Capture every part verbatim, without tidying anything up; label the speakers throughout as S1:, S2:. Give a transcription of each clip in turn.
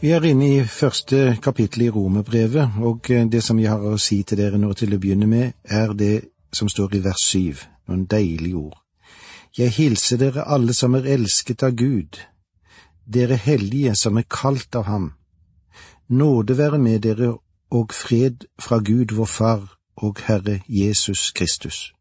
S1: Vi er inne i første kapittel i Romerbrevet, og det som jeg har å si til dere nå til å begynne med, er det som står i vers syv, noen deilige ord. Jeg hilser dere alle som er elsket av Gud, dere hellige som er kalt av ham. Nåde være med dere og fred fra Gud vår Far og Herre Jesus Kristus.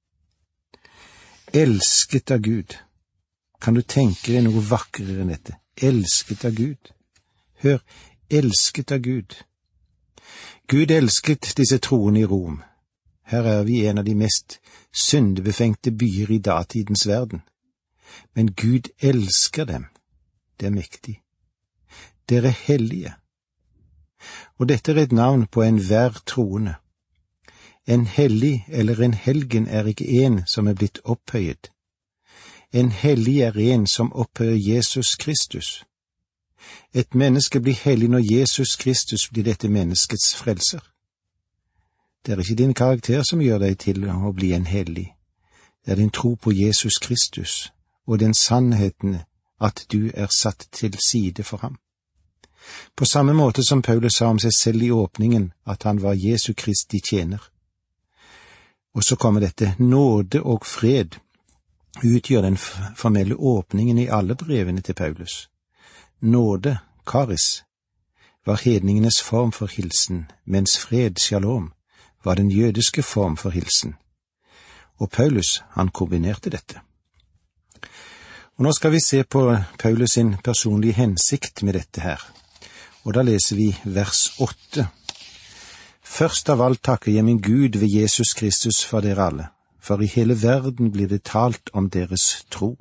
S1: Elsket av Gud. Kan du tenke deg noe vakrere enn dette? Elsket av Gud. Hør, elsket av Gud. Gud elsket disse troende i Rom. Her er vi en av de mest syndebefengte byer i datidens verden. Men Gud elsker dem. Det er mektig. Dere er hellige. Og dette er et navn på enhver troende. En hellig eller en helgen er ikke en som er blitt opphøyet. En hellig er en som opphøyer Jesus Kristus. Et menneske blir hellig når Jesus Kristus blir dette menneskets frelser. Det er ikke din karakter som gjør deg til å bli en hellig. Det er din tro på Jesus Kristus og den sannheten at du er satt til side for ham. På samme måte som Paulus sa om seg selv i åpningen at han var Jesu Kristi tjener. Og så kommer dette, nåde og fred utgjør den formelle åpningen i alle brevene til Paulus. Nåde, karis, var hedningenes form for hilsen, mens fred, shalom, var den jødiske form for hilsen. Og Paulus, han kombinerte dette. Og nå skal vi se på Paulus sin personlige hensikt med dette her. Og da leser vi vers åtte. Først av alt takker jeg min Gud ved Jesus Kristus for dere alle, for i hele verden blir det talt om deres tro.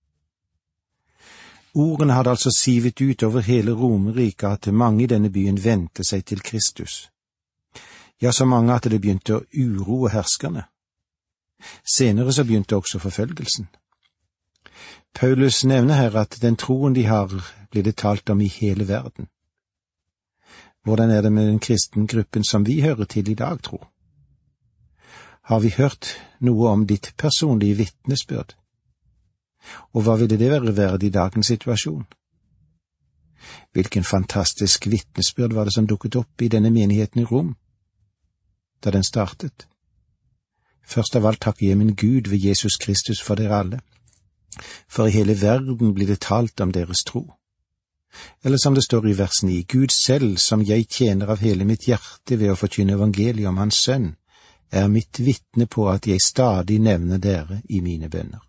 S1: Ordene hadde altså sivet ut over hele Romerriket at mange i denne byen vendte seg til Kristus. Ja, så mange at det begynte å uroe herskerne. Senere så begynte også forfølgelsen. Paulus nevner her at den troen de har blir det talt om i hele verden. Hvordan er det med den kristengruppen som vi hører til i dag, tro? Har vi hørt noe om ditt personlige vitnesbyrd? Og hva ville det være verdt i dagens situasjon? Hvilken fantastisk vitnesbyrd var det som dukket opp i denne menigheten i Rom, da den startet? Først av alt takker jeg min Gud ved Jesus Kristus for dere alle, for i hele verden blir det talt om deres tro. Eller som det står i vers ni, Gud selv, som jeg tjener av hele mitt hjerte ved å forkynne evangeliet om hans sønn, er mitt vitne på at jeg stadig nevner dere i mine bønner.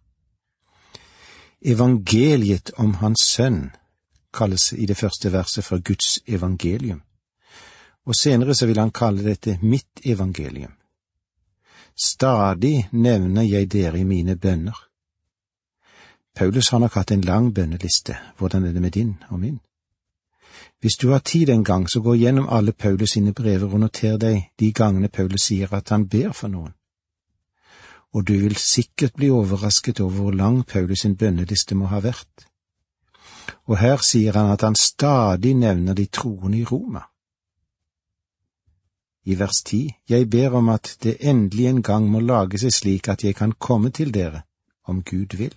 S1: Evangeliet om hans sønn kalles i det første verset for Guds evangelium, og senere så vil han kalle dette mitt evangelium. Stadig nevner jeg dere i mine bønner. Paulus har nok hatt en lang bønneliste. Hvordan er det med din og min? Hvis du har tid en gang, så gå gjennom alle Paulus sine brever og noter deg de gangene Paulus sier at han ber for noen. Og du vil sikkert bli overrasket over hvor lang Paulus sin bønneliste må ha vært. Og her sier han at han stadig nevner de troende i Roma. I vers ti, jeg ber om at det endelig en gang må lage seg slik at jeg kan komme til dere, om Gud vil.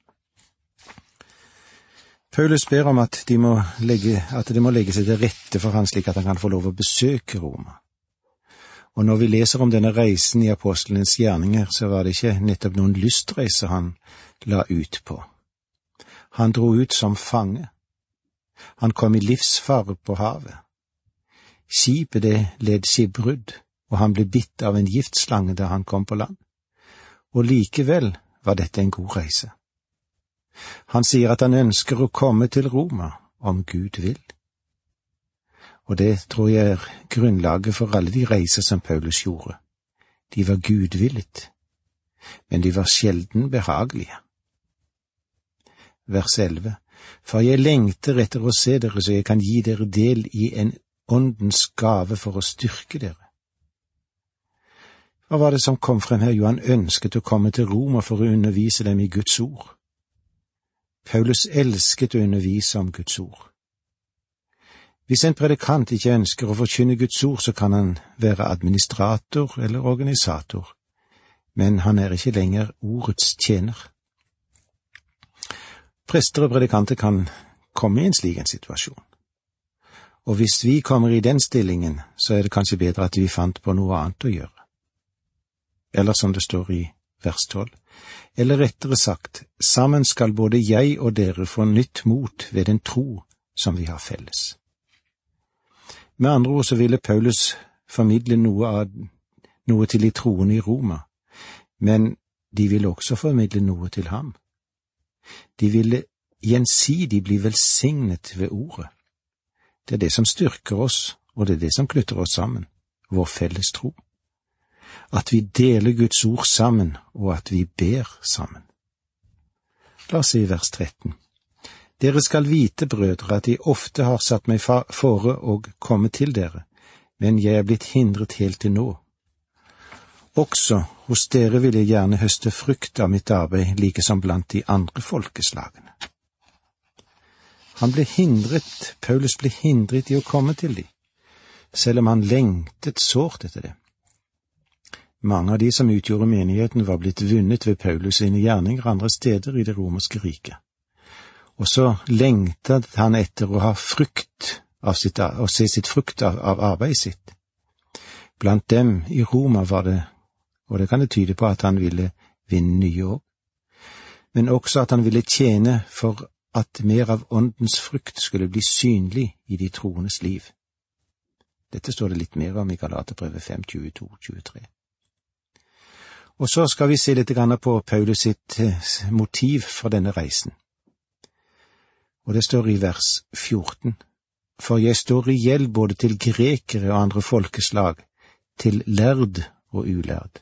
S1: Paulus ber om at, de må legge, at det må legge seg til rette for han slik at han kan få lov å besøke Roma. Og når vi leser om denne reisen i apostlenes gjerninger, så var det ikke nettopp noen lystreise han la ut på. Han dro ut som fange. Han kom i livsfare på havet. Skipet det led skipbrudd, og han ble bitt av en giftslange da han kom på land. Og likevel var dette en god reise. Han sier at han ønsker å komme til Roma, om Gud vil. Og det tror jeg er grunnlaget for alle de reiser som Paulus gjorde. De var gudvillet, men de var sjelden behagelige. Vers elleve. For jeg lengter etter å se dere, så jeg kan gi dere del i en åndens gave for å styrke dere. Hva var det som kom frem her? Jo, han ønsket å komme til Roma for å undervise dem i Guds ord. Paulus elsket å undervise om Guds ord. Hvis en predikant ikke ønsker å forkynne Guds ord, så kan han være administrator eller organisator, men han er ikke lenger ordets tjener. Prester og predikanter kan komme i en slik en situasjon. Og hvis vi kommer i den stillingen, så er det kanskje bedre at vi fant på noe annet å gjøre. Eller som det står i vers tolv, eller rettere sagt, sammen skal både jeg og dere få nytt mot ved den tro som vi har felles. Med andre ord så ville Paulus formidle noe, av, noe til de troende i Roma, men de ville også formidle noe til ham. De ville gjensidig bli velsignet ved ordet. Det er det som styrker oss, og det er det som knytter oss sammen, vår felles tro. At vi deler Guds ord sammen, og at vi ber sammen. La oss se i vers tretten. Dere skal vite, brødre, at jeg ofte har satt meg fore og komme til dere, men jeg er blitt hindret helt til nå. Også hos dere vil jeg gjerne høste frukt av mitt arbeid, like som blant de andre folkeslagene. Han ble hindret, Paulus ble hindret i å komme til dem, selv om han lengtet sårt etter det. Mange av de som utgjorde menigheten var blitt vunnet ved Paulus sine gjerninger andre steder i det romerske riket. Og så lengtet han etter å ha frukt av sitt, å se sitt frukt av, av arbeidet sitt. Blant dem i Roma var det, og det kan det tyde på at han ville vinne nye år, men også at han ville tjene for at mer av åndens frukt skulle bli synlig i de troendes liv. Dette står det litt mer om i Galaterbrevet fem, tjueto til tjuetre. Og så skal vi se litt på Paulus sitt motiv for denne reisen. Og det står i vers fjorten. For jeg står i gjeld både til grekere og andre folkeslag, til lærd og ulærd.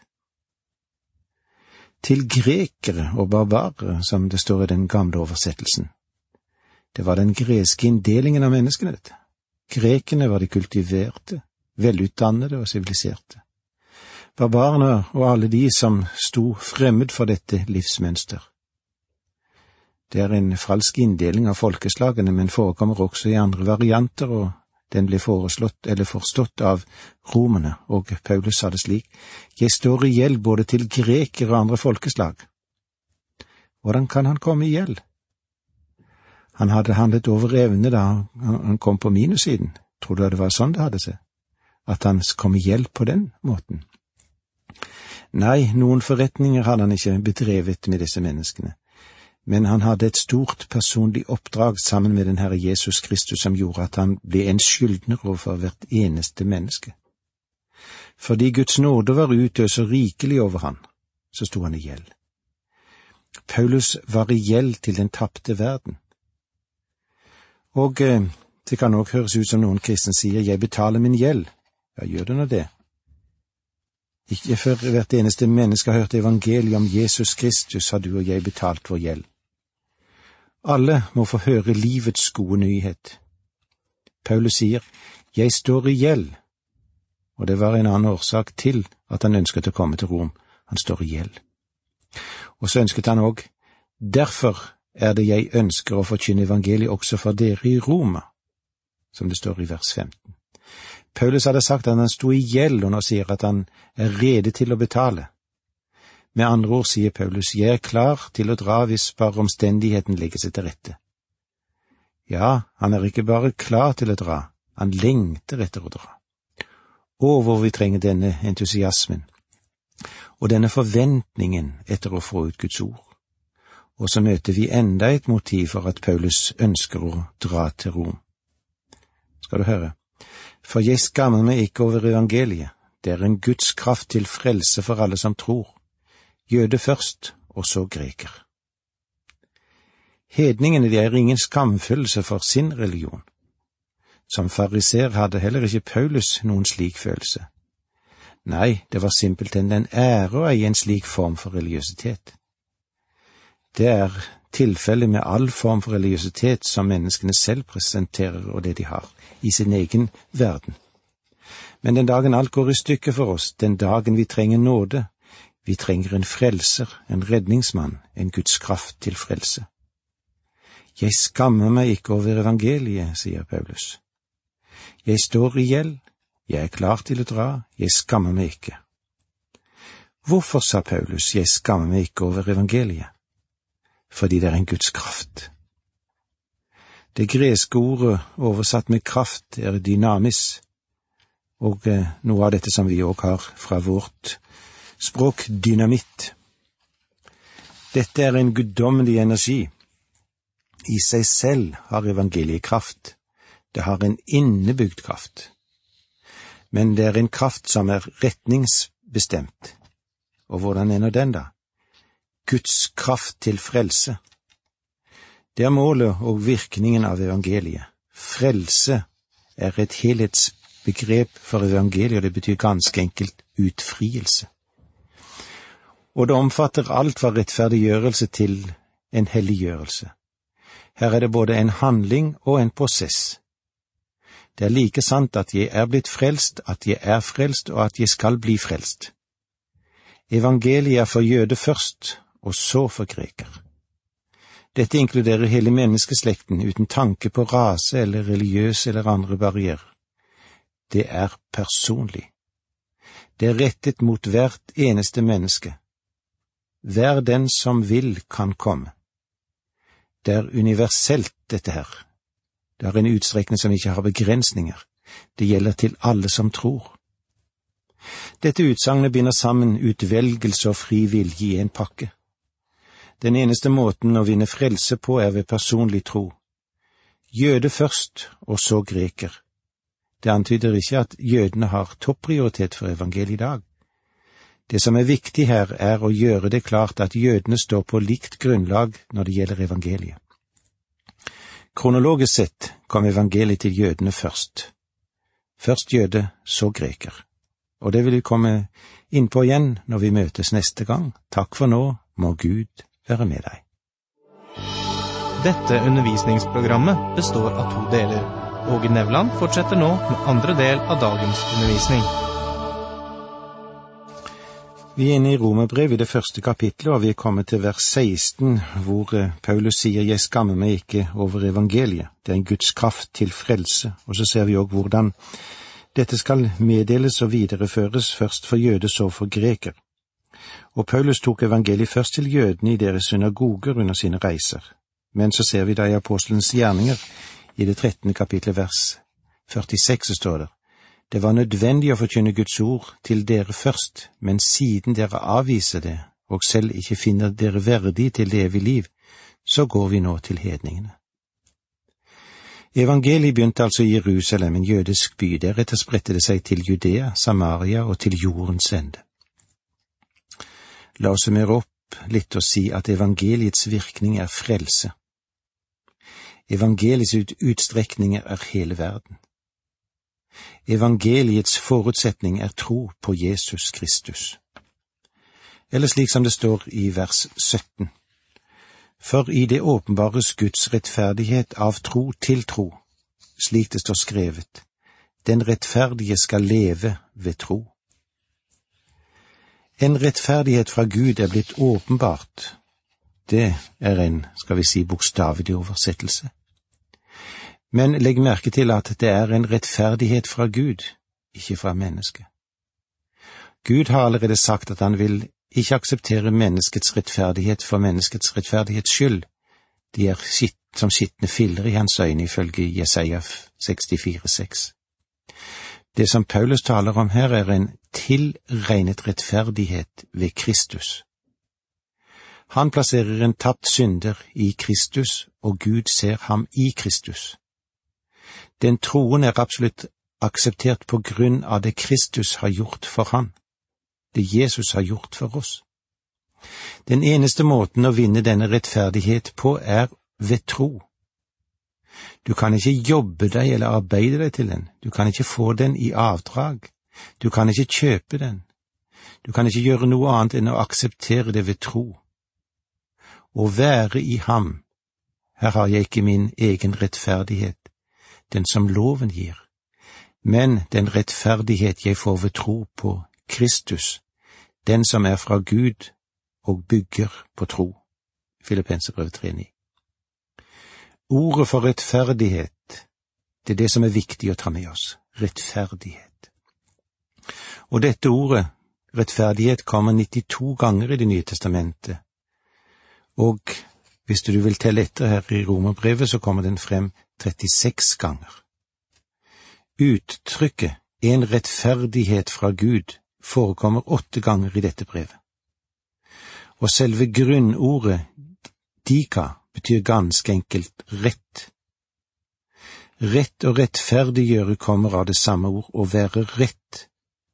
S1: Til grekere og barbarer, som det står i den gamle oversettelsen. Det var den greske inndelingen av menneskene, dette. Grekene var de kultiverte, velutdannede og siviliserte. Barbarene og alle de som sto fremmed for dette livsmønster. Det er en falsk inndeling av folkeslagene, men forekommer også i andre varianter, og den ble foreslått eller forstått av romerne, og Paulus sa det slik: Jeg står i gjeld både til grekere og andre folkeslag. Hvordan kan han komme i gjeld? Han hadde handlet over evne da han kom på minussiden. Tror du det var sånn det hadde seg? At han kom i gjeld på den måten? Nei, noen forretninger hadde han ikke bedrevet med disse menneskene. Men han hadde et stort personlig oppdrag sammen med den Herre Jesus Kristus som gjorde at han ble en skyldner overfor hvert eneste menneske. Fordi Guds nåde var utøst så rikelig over han, så sto han i gjeld. Paulus var i gjeld til den tapte verden. Og eh, det kan også høres ut som noen kristne sier, jeg betaler min gjeld. Ja, gjør det nå det? Ikke før hvert eneste menneske har hørt evangeliet om Jesus Kristus, har du og jeg betalt vår gjeld. Alle må få høre livets gode nyhet. Paulus sier, jeg står i gjeld, og det var en annen årsak til at han ønsket å komme til Rom. Han står i gjeld. Og så ønsket han også, derfor er det jeg ønsker å forkynne evangeliet også for dere i Roma, som det står i vers femten. Paulus hadde sagt at han stod i gjeld, og nå sier at han er rede til å betale. Med andre ord sier Paulus, jeg er klar til å dra hvis bare omstendigheten legger seg til rette. Ja, han er ikke bare klar til å dra, han lengter etter å dra. Og hvor vi trenger denne entusiasmen, og denne forventningen etter å få ut Guds ord. Og så møter vi enda et motiv for at Paulus ønsker å dra til Rom. Skal du høre? For jeg skammer meg ikke over evangeliet, det er en Guds kraft til frelse for alle som tror, jøde først, og så greker. Hedningene de er ingen skamfølelse for sin religion. Som fariser hadde heller ikke Paulus noen slik følelse. Nei, det var simpelthen en ære å eie en slik form for religiøsitet. Det er tilfellet med all form for religiøsitet som menneskene selv presenterer og det de har, i sin egen verden. Men den dagen alt går i stykker for oss, den dagen vi trenger nåde, vi trenger en frelser, en redningsmann, en Guds kraft til frelse. Jeg skammer meg ikke over evangeliet, sier Paulus. Jeg står i gjeld, jeg er klar til å dra, jeg skammer meg ikke. Hvorfor, sa Paulus, jeg skammer meg ikke over evangeliet? Fordi det er en Guds kraft. Det greske ordet oversatt med kraft er dynamis, og noe av dette som vi også har fra vårt språk, dynamitt. Dette er en guddommelig energi. I seg selv har evangeliet kraft. Det har en innebygd kraft. Men det er en kraft som er retningsbestemt. Og hvordan er nå den da? Guds kraft til frelse. Det er målet og virkningen av evangeliet. Frelse er et helhetsbegrep for evangeliet, og det betyr ganske enkelt utfrielse. Og det omfatter alt fra rettferdiggjørelse til en helliggjørelse. Her er det både en handling og en prosess. Det er like sant at jeg er blitt frelst, at jeg er frelst, og at jeg skal bli frelst. Evangeliet er for jøde først, og så for greker. Dette inkluderer hele menneskeslekten uten tanke på rase eller religiøse eller andre barrierer. Det er personlig. Det er rettet mot hvert eneste menneske. Hver den som vil kan komme. Det er universelt dette her. Det har en utstrekning som ikke har begrensninger. Det gjelder til alle som tror. Dette utsagnet binder sammen utvelgelse og fri vilje i en pakke. Den eneste måten å vinne frelse på er ved personlig tro. Jøde først, og så greker. Det antyder ikke at jødene har topprioritet for evangeliet i dag. Det som er viktig her er å gjøre det klart at jødene står på likt grunnlag når det gjelder evangeliet. Kronologisk sett kom evangeliet til jødene først. Først jøde, så greker. Og det vil vi komme inn på igjen når vi møtes neste gang. Takk for nå, må Gud være med deg.
S2: Dette undervisningsprogrammet består av to deler. Åge Nevland fortsetter nå med andre del av dagens undervisning.
S1: Vi er inne i Romerbrev i det første kapitlet, og vi er kommet til vers seksten, hvor Paulus sier, «Jeg skammer meg ikke over evangeliet. Det er en Guds kraft til frelse.» Og så ser vi også hvordan dette skal meddeles og videreføres først for jøde, så for greker. Og Paulus tok evangeliet først til jødene i deres synagoger under sine reiser. Men så ser vi da i apostelens gjerninger, i det trettende kapitlet vers førtiseks, så står det, «Det var nødvendig å forkynne Guds ord til dere først, men siden dere avviser det, og selv ikke finner dere verdig til det evige liv, så går vi nå til hedningene.» Evangeliet begynte altså i Jerusalem, en jødisk by. Deretter spredte det seg til Judea, Samaria og til jordens ende. La oss summere opp litt og si at evangeliets virkning er frelse. Evangeliets utstrekninger er hele verden. Evangeliets forutsetning er tro på Jesus Kristus. Eller slik som det står i vers sytten. For i det åpenbares Guds rettferdighet av tro til tro, slik det står skrevet, den rettferdige skal leve ved tro. En rettferdighet fra Gud er blitt åpenbart. Det er en, skal vi si, bokstavelig oversettelse. Men legg merke til at det er en rettferdighet fra Gud, ikke fra mennesket. Gud har allerede sagt at han vil ikke akseptere menneskets rettferdighet for menneskets rettferdighets skyld. De er skitt, som skitne filler i hans øyne, ifølge Jesaja sekstifire seks. Det som Paulus taler om her er en tilregnet rettferdighet ved Kristus. Han plasserer en tapt synder i Kristus, og Gud ser ham i Kristus. Den troen er absolutt akseptert på grunn av det Kristus har gjort for han, det Jesus har gjort for oss. Den eneste måten å vinne denne rettferdighet på er ved tro. Du kan ikke jobbe deg eller arbeide deg til den, du kan ikke få den i avdrag, du kan ikke kjøpe den, du kan ikke gjøre noe annet enn å akseptere det ved tro. Å være i ham, her har jeg ikke min egen rettferdighet, den som loven gir, men den rettferdighet jeg får ved tro på Kristus, den som er fra Gud og bygger på tro. Filippenserbrevet tre ni. Ordet for rettferdighet, det er det som er viktig å ta med oss. Rettferdighet. Og dette ordet, rettferdighet, kommer nittito ganger i Det nye testamentet. Og Hvis du vil telle etter her i Romerbrevet, så kommer den frem trettiseks ganger. Uttrykket en rettferdighet fra Gud forekommer åtte ganger i dette brevet. Og selve grunnordet dika betyr ganske enkelt rett. Rett og rettferdiggjøre kommer av det samme ord, å være rett.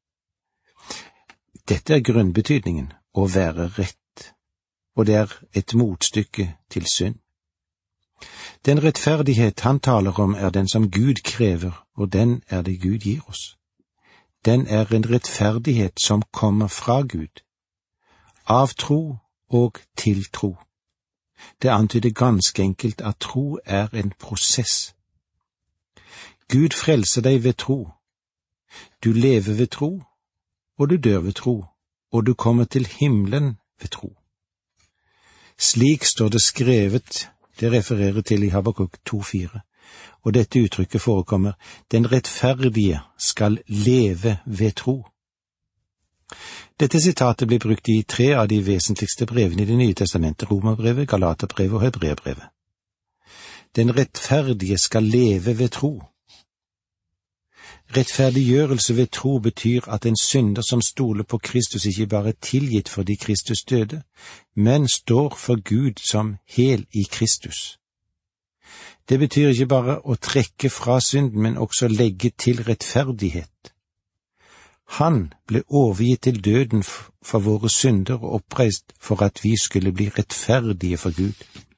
S1: Dette er grunnbetydningen, å være rett, og det er et motstykke til synd. Den rettferdighet han taler om er den som Gud krever, og den er det Gud gir oss. Den er en rettferdighet som kommer fra Gud, av tro og til tro. Det antyder ganske enkelt at tro er en prosess. Gud frelser deg ved tro. Du lever ved tro, og du dør ved tro, og du kommer til himmelen ved tro. Slik står det skrevet, det refererer til i Habakuk to fire, og dette uttrykket forekommer, den rettferdige skal leve ved tro. Dette sitatet blir brukt i tre av de vesentligste brevene i Det nye testamentet, Romerbrevet, Galaterbrevet og Hebreerbrevet. Den rettferdige skal leve ved tro. Rettferdiggjørelse ved tro betyr at en synder som stoler på Kristus ikke bare er tilgitt fordi Kristus døde, men står for Gud som hel i Kristus. Det betyr ikke bare å trekke fra synden, men også legge til rettferdighet. Han ble overgitt til døden for våre synder og oppreist for at vi skulle bli rettferdige for Gud.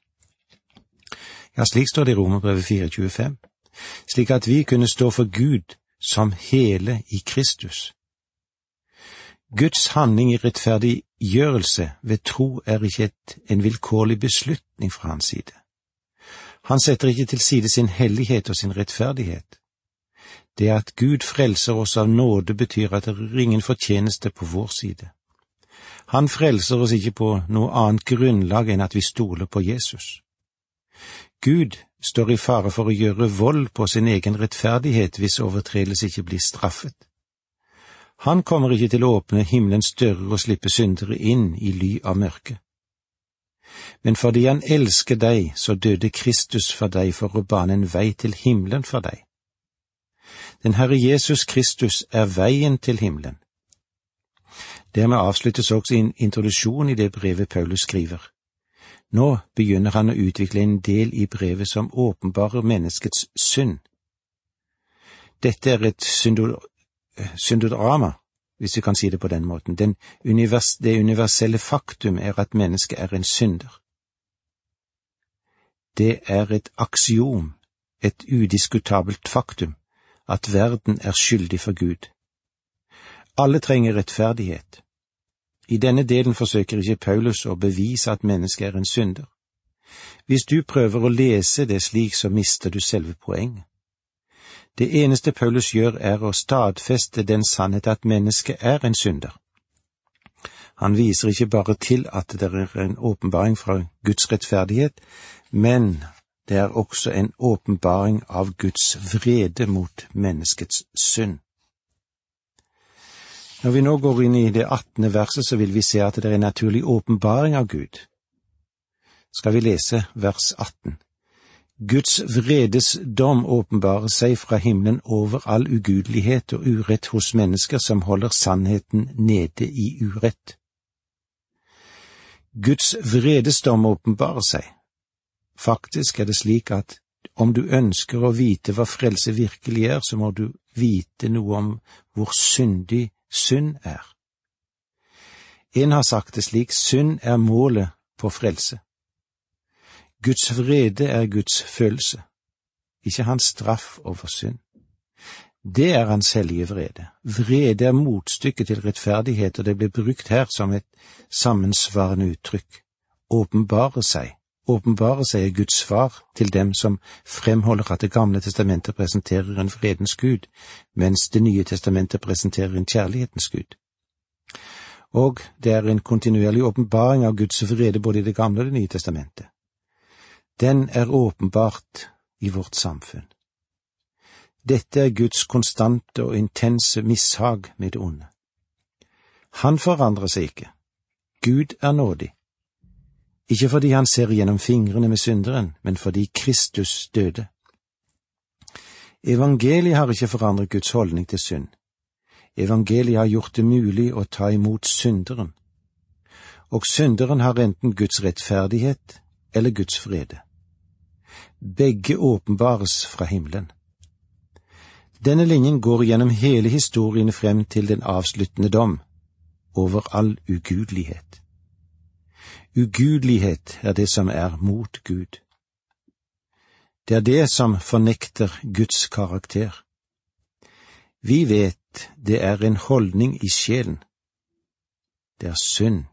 S1: Ja, slik står det i Romerbrevet fire tjuefem, slik at vi kunne stå for Gud som hele i Kristus. Guds handling i rettferdiggjørelse ved tro er ikke et, en vilkårlig beslutning fra hans side. Han setter ikke til side sin hellighet og sin rettferdighet. Det at Gud frelser oss av nåde betyr at det er ingen fortjeneste på vår side. Han frelser oss ikke på noe annet grunnlag enn at vi stoler på Jesus. Gud står i fare for å gjøre vold på sin egen rettferdighet hvis overtredelse ikke blir straffet. Han kommer ikke til å åpne himmelens dører og slippe syndere inn i ly av mørket. Men fordi han elsker deg, så døde Kristus for deg for å bane en vei til himmelen for deg. Den Herre Jesus Kristus er veien til himmelen. Dermed avsluttes også en introduksjon i det brevet Paulus skriver. Nå begynner han å utvikle en del i brevet som åpenbarer menneskets synd. Dette er et syndodrama, hvis vi kan si det på den måten. Den univers, det universelle faktum er at mennesket er en synder. Det er et aksiom, et udiskutabelt faktum, at verden er skyldig for Gud. Alle trenger rettferdighet. I denne delen forsøker ikke Paulus å bevise at mennesket er en synder. Hvis du prøver å lese det slik, så mister du selve poenget. Det eneste Paulus gjør er å stadfeste den sannhet at mennesket er en synder. Han viser ikke bare til at det er en åpenbaring fra Guds rettferdighet, men det er også en åpenbaring av Guds vrede mot menneskets synd. Når vi nå går inn i det attende verset, så vil vi se at det er en naturlig åpenbaring av Gud. Skal vi lese vers atten. Guds vredes dom åpenbarer seg fra himmelen over all ugudelighet og urett hos mennesker som holder sannheten nede i urett. Guds vredes dom åpenbarer seg. Faktisk er det slik at om du ønsker å vite hva frelse virkelig er, så må du vite noe om hvor syndig synd er. En har sagt det slik, synd er målet på frelse. Guds vrede er Guds følelse, ikke hans straff over synd. Det er hans hellige vrede. Vrede er motstykket til rettferdighet, og det blir brukt her som et sammensvarende uttrykk. Åpenbare seg. Åpenbare seg er Guds svar til dem som fremholder at Det gamle testamentet presenterer en fredens Gud, mens Det nye testamentet presenterer en kjærlighetens Gud. Og det er en kontinuerlig åpenbaring av Guds vrede både i Det gamle og Det nye testamentet. Den er åpenbart i vårt samfunn. Dette er Guds konstante og intense mishag med det onde. Han forandrer seg ikke. Gud er nådig. ikke fordi han ser gjennom fingrene med synderen, men fordi Kristus døde. Evangeliet har ikke forandret Guds holdning til synd. Evangeliet har gjort det mulig å ta imot synderen. Og synderen har enten Guds rettferdighet eller Guds frede. Begge åpenbares fra himmelen. Denne linjen går gjennom hele historien frem til den avsluttende dom, over all ugudelighet. Ugudelighet er det som er mot Gud. Det er det som fornekter Guds karakter. Vi vet det er en holdning i sjelen. Det er synd.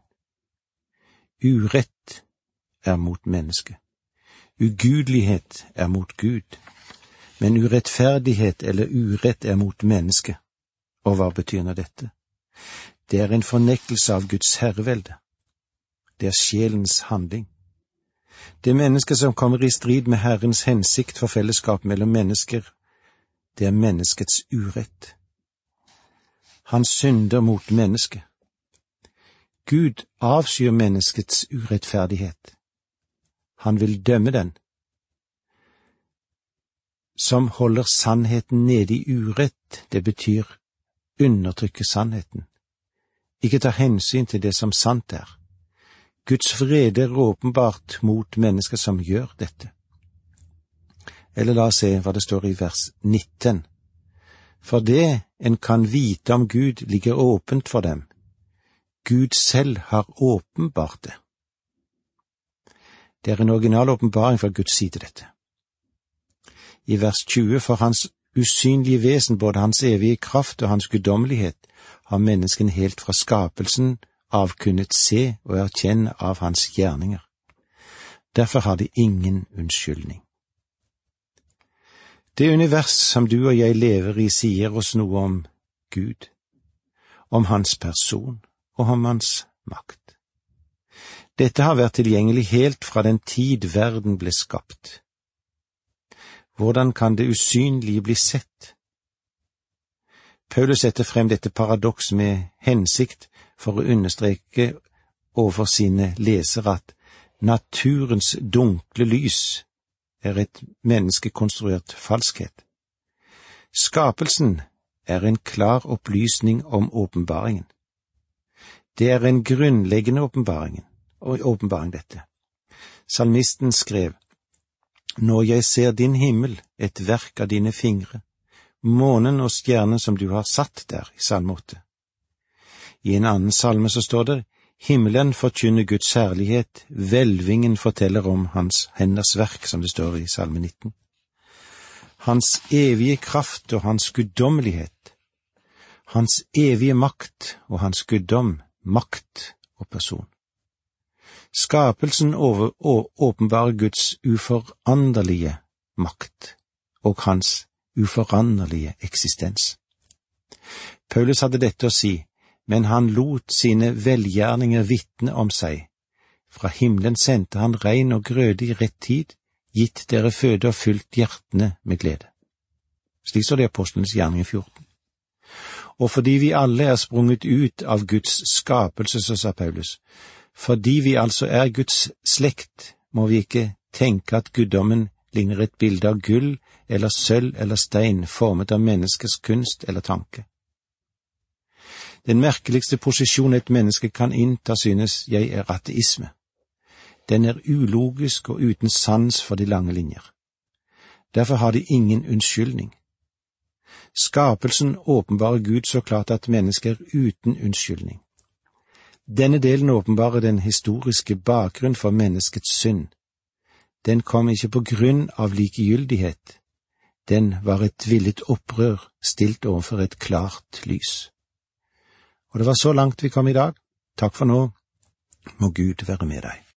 S1: Urett er mot mennesket. Ugudelighet er mot Gud. Men urettferdighet eller urett er mot mennesket. Og hva betyr nå dette? Det er en fornektelse av Guds herrevelde. Det er sjelens handling. Det mennesket som kommer i strid med Herrens hensikt for fellesskap mellom mennesker, det er menneskets urett. Han synder mot mennesket. Gud avskyr menneskets urettferdighet. Han vil dømme den. Som holder sannheten nede i urett, det betyr undertrykke sannheten. Ikke ta hensyn til det som sant er. Guds vrede er åpenbart mot mennesker som gjør dette. Eller la oss se hva det står i vers nitten. For det en kan vite om Gud ligger åpent for dem. Gud selv har åpenbart det. Det er en original åpenbaring fra Guds side dette. I vers tjue, for hans usynlige vesen, både hans evige kraft og hans guddommelighet, har mennesken helt fra skapelsen av kunnet se og erkjenne av hans gjerninger. Derfor har de ingen unnskyldning. Det univers som du og jeg lever i sier oss noe om Gud, om hans person og om hans makt. Dette har vært tilgjengelig helt fra den tid verden ble skapt. Hvordan kan det usynlige bli sett? Paulus setter frem dette paradoks med hensikt for å understreke overfor sine lesere at naturens dunkle lys er et menneskekonstruert falskhet. Skapelsen er en klar opplysning om åpenbaringen. Det er en grunnleggende åpenbaring, og åpenbaring dette. Salmisten skrev: Når jeg ser din himmel, et verk av dine fingre, månen og stjernen som du har satt der, i salme åtte. I en annen salme så står det: Himmelen forkynner Guds herlighet, hvelvingen forteller om hans henders verk, som det står i salme nitten. Hans evige kraft og hans guddommelighet, hans evige makt og hans guddom, makt og person. Skapelsen over, å, åpenbarer Guds uforanderlige makt og hans uforanderlige eksistens. Paulus hadde dette å si, men han lot sine velgjerninger vitne om seg. Fra himmelen sendte han regn og grøde i rett tid, gitt dere føde og fylt hjertene med glede. Slik står det i Apostlenes gjerninger fjorten. Og fordi vi alle er sprunget ut av Guds skapelse, så sa Paulus, fordi vi altså er Guds slekt, må vi ikke tenke at guddommen ligner et bilde av gull eller sølv eller stein formet av menneskers kunst eller tanke. Den merkeligste posisjon et menneske kan innta, synes jeg, er ateisme. Den er ulogisk og uten sans for de lange linjer. Derfor har de ingen unnskyldning. Skapelsen åpenbarer Gud så klart at mennesker er uten unnskyldning. Denne delen åpenbarer den historiske bakgrunn for menneskets synd. Den kom ikke på grunn av likegyldighet. Den var et villet opprør stilt overfor et klart lys. Og det var så langt vi kom i dag. Takk for nå. Må Gud være med deg.